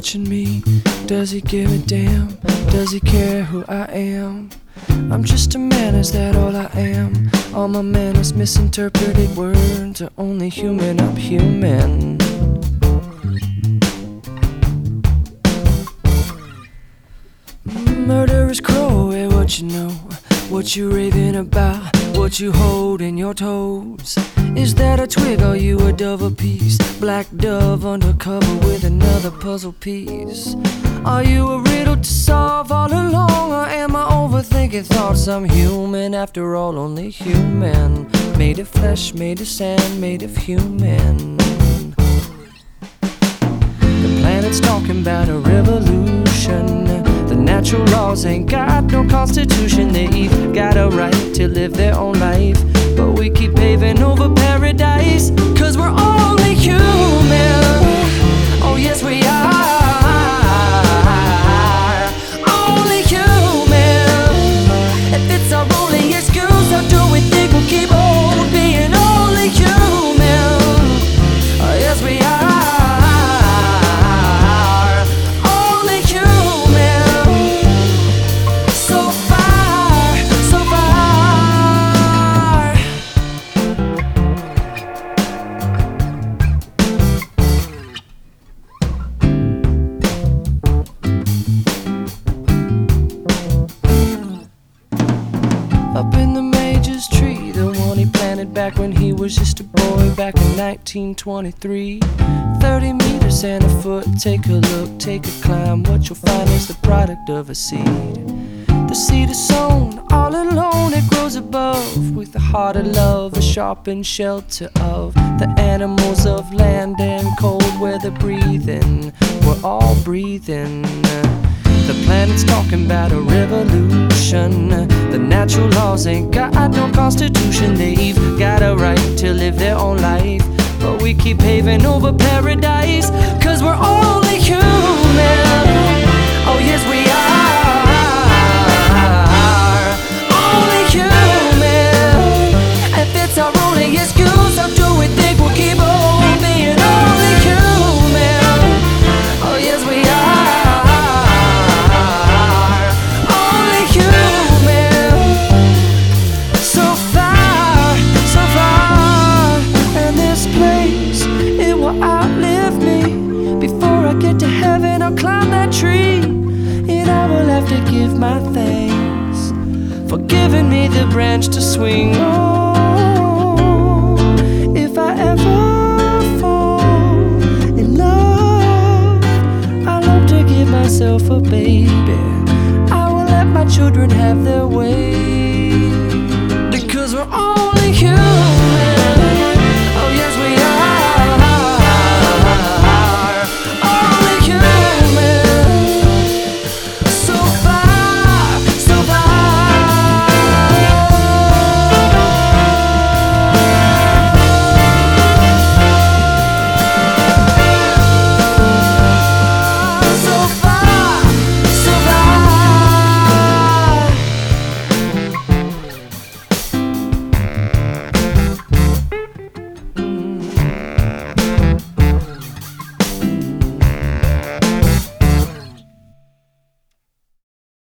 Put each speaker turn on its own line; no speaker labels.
watching me? Does he give a damn? Does he care who I am? I'm just a man, is that all I am? All my manners, misinterpreted words are only human, I'm human. Murderous crow, hey, what you know? What you raving about? What you hold in your toes? Is that a twig? Are you a dove apiece? Black dove undercover with another puzzle piece. Are you a riddle to solve all along? Or am I overthinking thoughts? I'm human after all, only human. Made of flesh, made of sand, made of human. The planet's talking about a revolution. The natural laws ain't got no constitution. They've got a right to live their own life, but we keep paving over paradise, 'cause we're only human. Oh yes we are, only human. If it's our only excuse, how do we think we'll keep on being only human? Oh yes we are. Up in the Major's tree, the one he planted back when he was just a boy, back in 1923. 30 meters and a foot, take a look, take a climb. What you'll find is the product of a seed. The seed is sown all alone, it grows above, with the heart of love, a sharpened shelter of the animals of land and cold weather breathing. We're all breathing. The planet's talking about a revolution. The natural laws ain't got no constitution. They've got a right to live their own life, but we keep paving over paradise, 'cause we're only human. Oh yes we are, only human. If it's our only excuse, how do we think we'll keep on being only human? Oh yes we are. Get to heaven, I'll climb that tree, and I will have to give my thanks for giving me the branch to swing. Oh, if I ever fall in love, I'll hope to give myself a baby. I will let my children have their way, because we're only human.